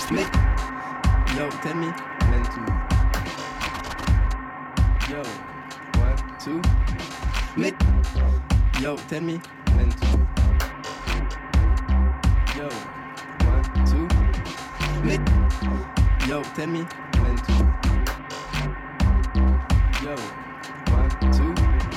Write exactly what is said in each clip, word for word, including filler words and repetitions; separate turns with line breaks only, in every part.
Me, yo, tell me when to. Yo, one, two. Me, yo, tell me when to. Yo, one, two. Me, yo, tell me when to. Yo, one, two.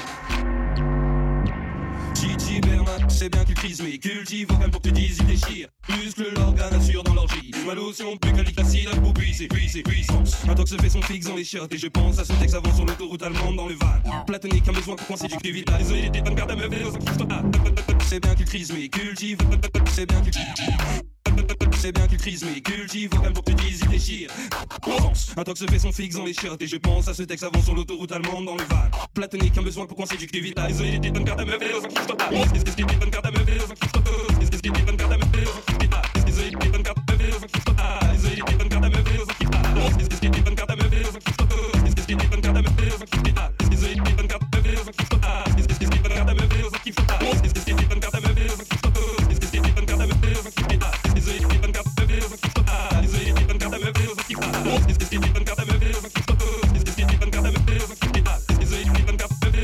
Gigi Bernat, c'est bien qu'il crise, mais cultive vocal pour que tu dises, il déchire. Muscle l'organe assure dans l'orgie. Ma lotion plus qu'à l'acide, à pour puiser, puiser, puissance. Un tox fait son fixe dans les chiottes. Et je pense à ce texte avant sur l'autoroute allemande dans le van. Platonique, un besoin pour coincer du cul vital. Désolé, t'es pas une garde à meuf, c'est bien qu'il crise, mais cultive. C'est bien qu'il C'est bien qu'il crise, mais cultive vocal pour que tu dises, il déchire. Un tox fait son fixe dans les chiottes. Et je pense à ce texte avant sur l'autoroute allemande dans le van. Platonique, un besoin pour coincer du cul vital. Désolé, t'es pas une garde à meuf, Est-ce que t'es pas une garde à meuf, Est-ce que t'es pas une garde à meuf, Désolé, t'es pas une garde à meuf, Désolé, t'es pas une garde à meuf, Est-ce que t'es pas une garde à meuf, Est-ce que t'es pas une garde à meuf, Désolé, t'es pas une garde à meuf, Est-ce que t'es pas une garde à meuf, Est-ce que t'es pas une garde à meuf, Est-ce que t'es pas une garde à meuf, Désolé, t'es pas une garde à meuf, Désolé, t'es pas une garde à meuf, Est-ce que t'es pas une garde à meuf, Est-ce que t'es pas une garde à meuf, Désolé, t'es pas une garde à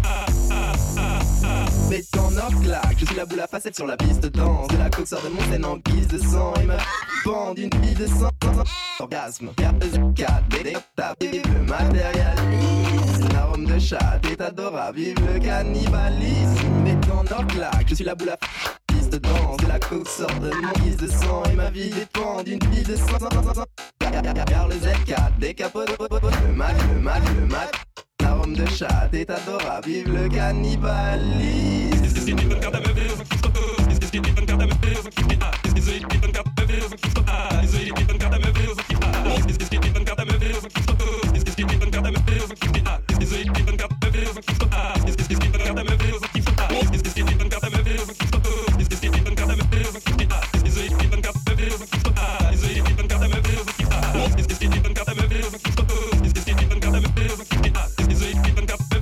meuf.
Mais ton or claque, je suis la boule à facettes sur la piste de danse. De la coke sort de mon scène en guise de sang. Et me bande une vie de sang. Orgasme, quatre, des tapes, vive le matérialisme. Un arôme de chat, est adorable, vive le cannibalisme. Mais ton or claque, je suis la boule à piste de danse. De la coke sort de mon guise de sang. Et ma vie dépend d'une vie de sang. Car le Z quatre, des capotes, le mat, le mat, le mat. Arôme de chat, est adorable, vive le cannibalisme.
Est-ce que t'es pas une garde à meuf, Est-ce que t'es pas une garde à meuf, Est-ce que t'es pas une garde à meuf, Désolé, t'es pas une garde à meuf, Est-ce que t'es pas une garde à meuf, Est-ce que t'es pas une garde à meuf, Désolé, t'es pas une garde à meuf, Est-ce que t'es pas une garde à meuf, Est-ce que t'es pas une garde à meuf, Est-ce que t'es pas une garde à meuf, Désolé, t'es pas une garde à meuf, Désolé, t'es pas une garde à meuf, Est-ce que t'es pas une garde à meuf, Est-ce que t'es pas une garde à meuf, Désolé, t'es pas une garde à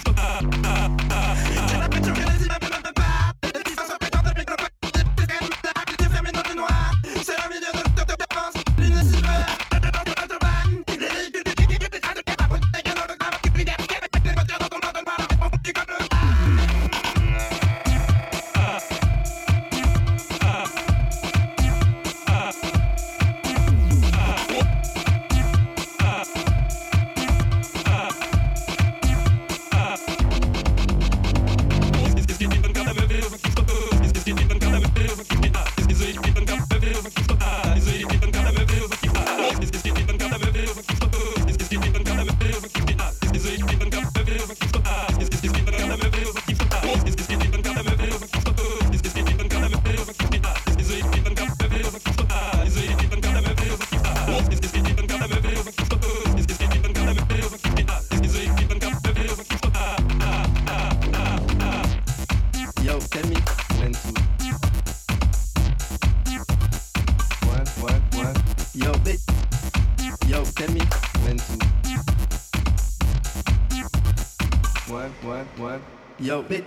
Yo, bitch.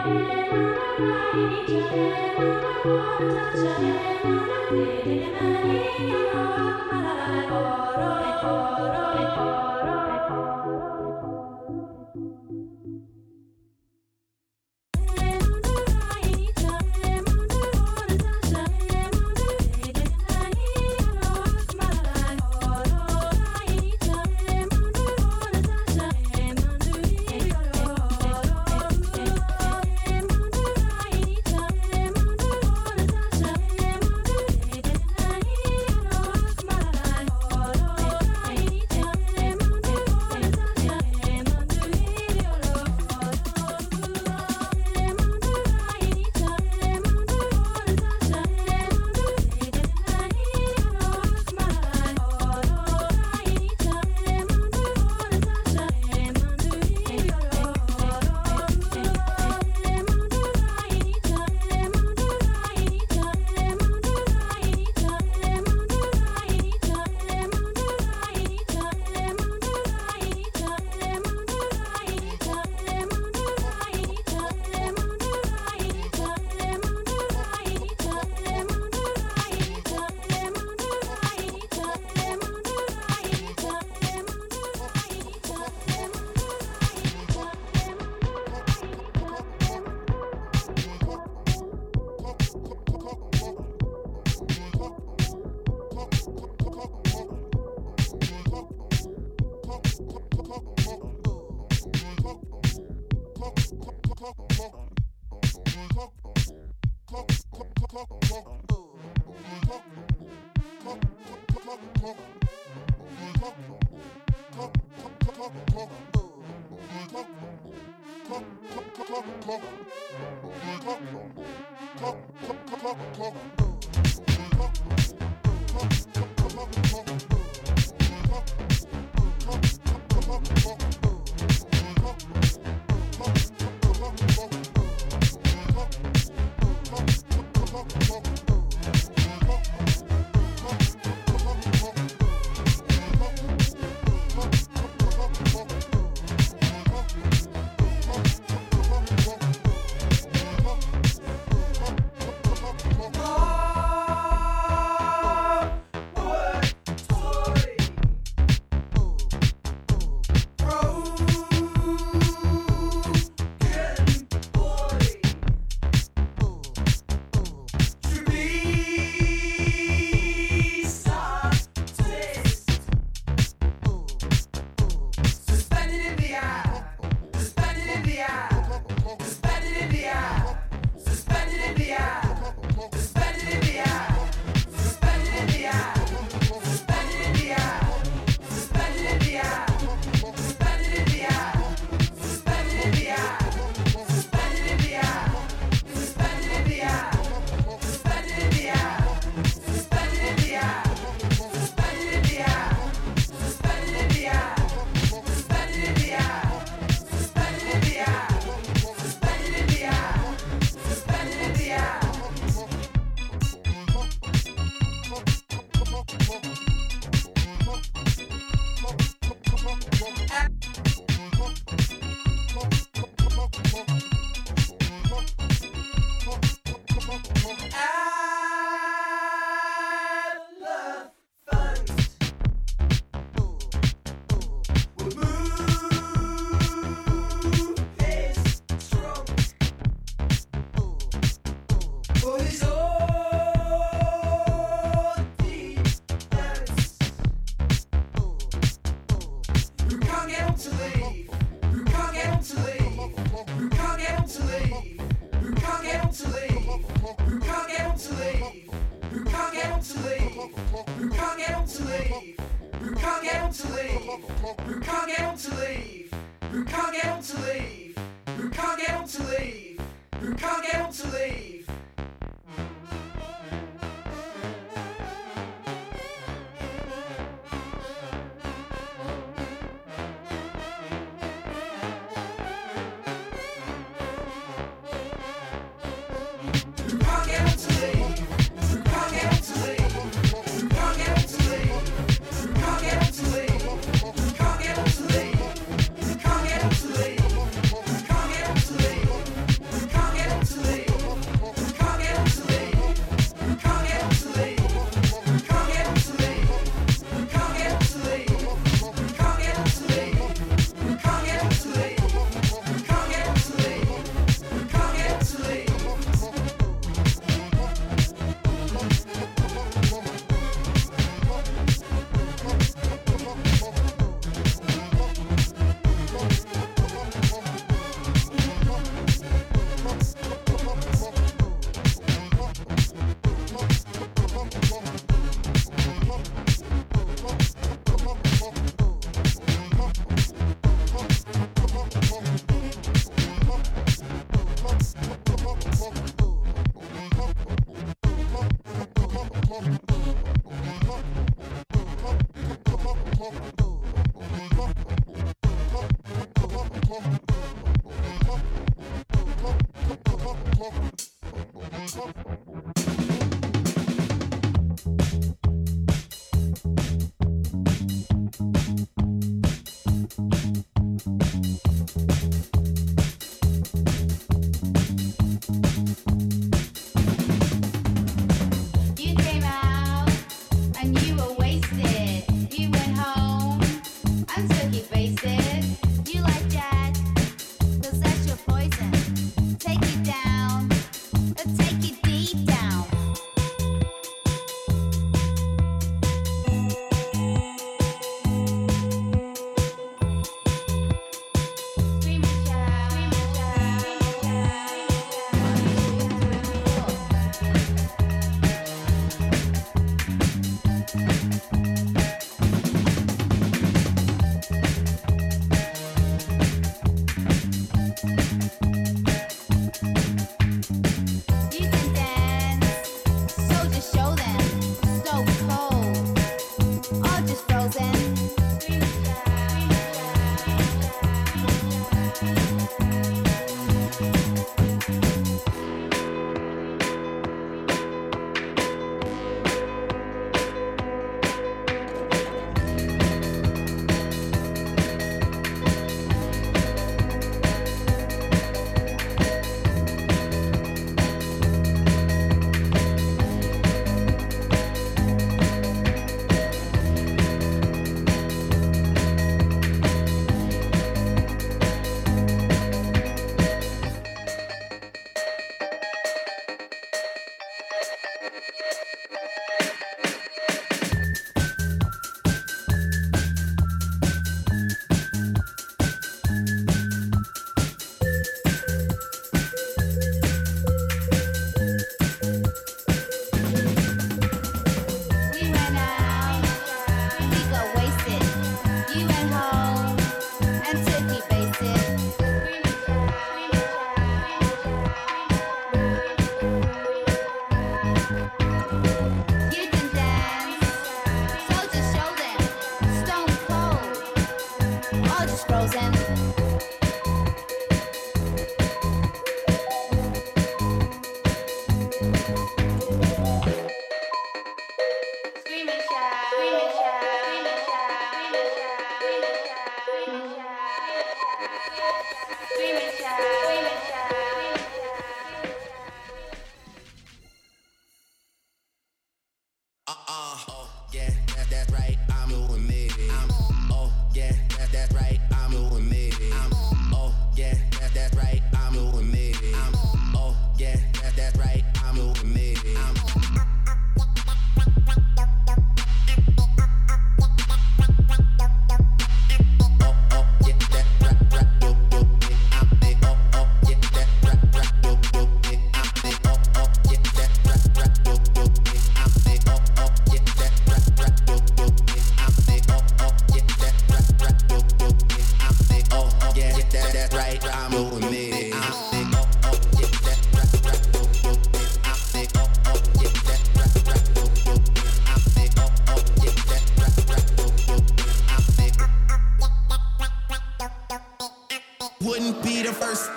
Can't get up to leave.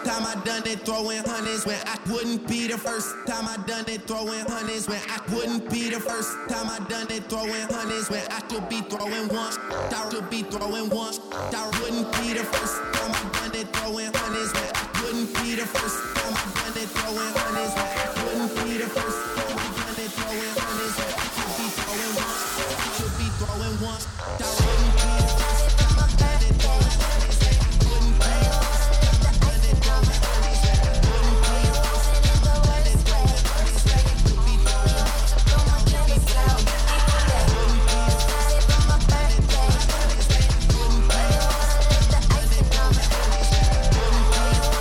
time I done it, throwing hundreds when I wouldn't be the first time I done it, throwing hundreds when I wouldn't be the first time I done it, throwing hundreds when I should be throwing one. I should be throwing one. I wouldn't be the first time I done it, throwing hundreds when I wouldn't be the first time I done it, throwing hundreds when I wouldn't be the first time I done it, throwing hundreds when I should be throwing one. I should be throwing one. I wouldn't be the first time I done it, throwing hundreds when I wouldn't be the first time I done it, throwing hundreds when I wouldn't be the first time I done it, throwing hundreds when I should be throwing one. I should be throwing one. I wouldn't be the first time I done it, throwing hundreds when I wouldn't be the first time I done it, throwing hundreds when I wouldn't be the first.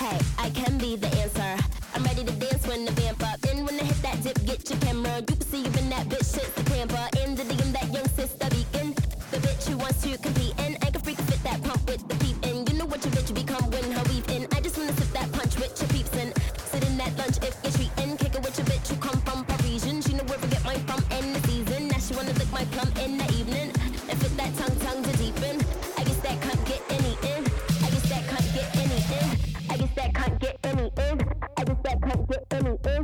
Hey, I can be the answer. I'm ready to dance when the vamp up. Then when I hit that dip, get your camera. You can see even that bitch shit's the camper. In the D M, that young sister beacon. The bitch who wants to compete in. I can freak fit that pump with the peep in. You know what your bitch become when her weave in. I just wanna sip that punch with your peeps in. Sit in that lunch if you're treating. Kick it with your bitch who come from Parisian. She know where to get mine from in the season. Now she wanna lick my plum in the evening. And fit that tongue, tongue to deepen. I guess that can't get any in. I guess that can't get any in. I guess that can't get any in. I guess that can't get any in.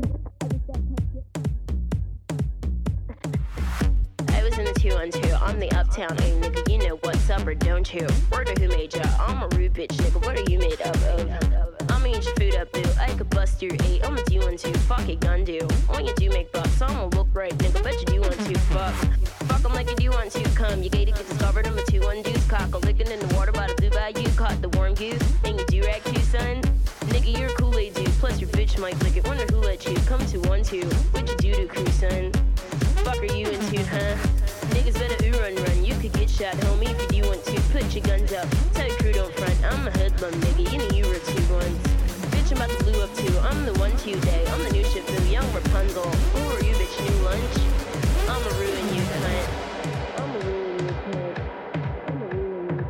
I was in the two on two. I'm the uptown A nigga. You know what's up or don't you? Word of who made ya? I'm a rude bitch nigga. What are you made up of? I'ma eat your food up, boo. I could bust your eight. I'ma do one two. Fuck it, gun do. When you do make bucks, I'ma look right, nigga. Bet you do want to. Fuck. Fuck 'em like you do want to. Come, you gated, get discovered. I'm a two one deuce. Cock a licking in the water by the blue bayou. Caught the warm goose. And you do rag too, son. Nigga, you're a Kool-Aid dude. Plus your bitch might lick it. Wonder who let you come to one two. What you do to crew, son? Fuck are you into, huh? Niggas better ooh run run. You could get shot, homie, if you do want to. Put your guns up. Tell your crew don't front. I'm a hoodlum, nigga. You know you were two ones. Bitch, I'm about to blue up too. I'm the one to day. I'm the new ship boo. Young Rapunzel. Who are you, bitch? New lunch? I'ma ruin you, cunt. I'ma ruin you, cunt. I'ma ruin you,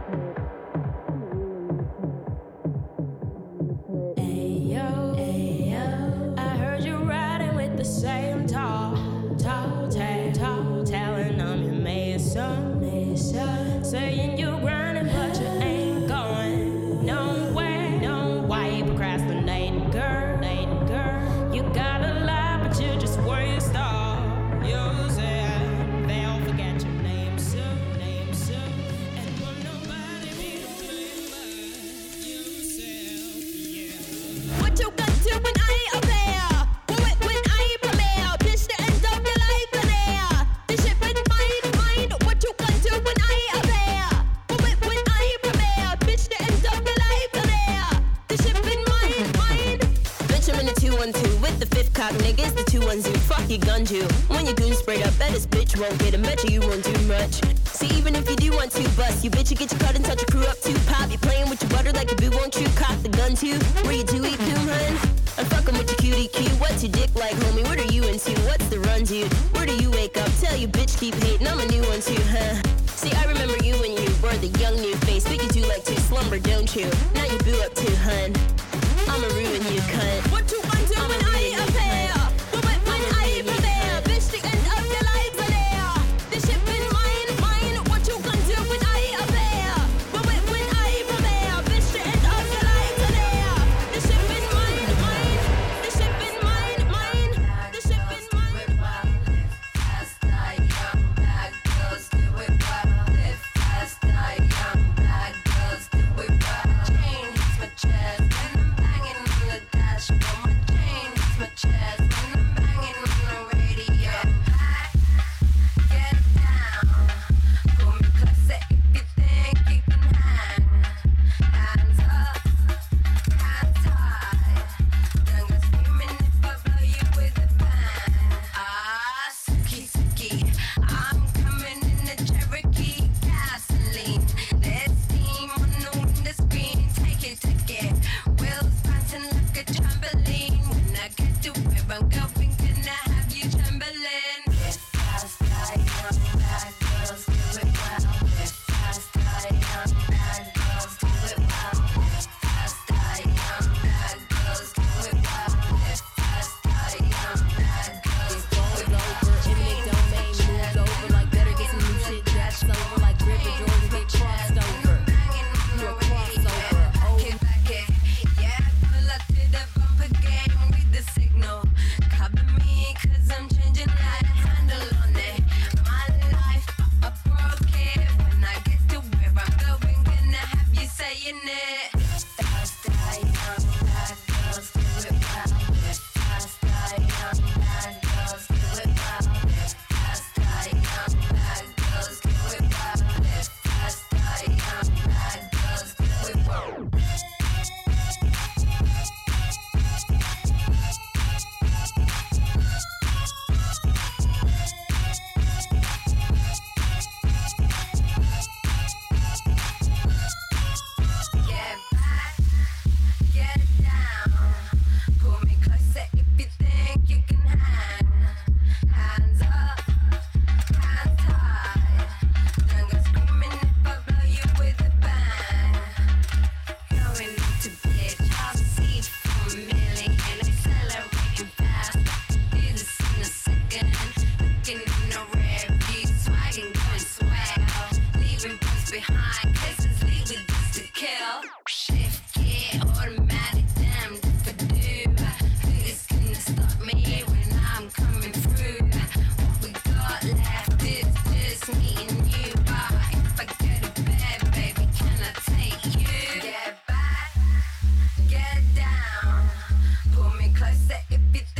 cunt.
Ayo, ayo. I heard you riding with the same tall, tall tale, tall talent. I'm your mason, mason. Saying you grinding, but you ain't going nowhere. No way, procrastinating, girl, girl. You got a lot, but you just waste all yourself. They'll forget your name soon, name soon. And will nobody be to blame but yourself, yeah.
What you gonna do when I ain't up there? When, when I ain't premiere? Bitch, the end of your life in there. This shit been mine, mine. What you gonna do when I ain't up there? When, when I ain't premiere? Bitch, the end of your life in there. This shit been mine, mine. Bitch, I'm in the two one two with the fifth cock, niggas. The two one two, fuck your gun you. When your goon sprayed up, bet this bitch won't get him. Bet you you won't do much. See, even if you do want to bust, you bitch, you get your cut and touch your crew up too. Pop, you playing with your butter like a boo, won't you? Cock the gun too. Where you do eat coon, hun? I'm fucking with your cutie cue. What's your dick like, homie? What are you into? What's the run, dude? Where do you wake up? Tell you bitch keep hating. I'm a new one too, huh? See, I remember you when you were the young new face, but you do like to slumber, don't you? Now you boo up too, hun. I'ma ruin you, cunt. What you gonna do when I ain't up here? When, when, when I ain't there? Bitch, the end of your life in there. This shit been mine, mine. What you gonna do when I ain't up here? When, when, when I ain't there? Bitch, the end of your life in there. This shit been mine, mine. This shit been mine, mine. This shit been mine.
Fast night, young bad girls do it well. Live fast night, young bad girls do it well. Chain hits my chest and I'm banging on the dashboard. down. Pull me closer if you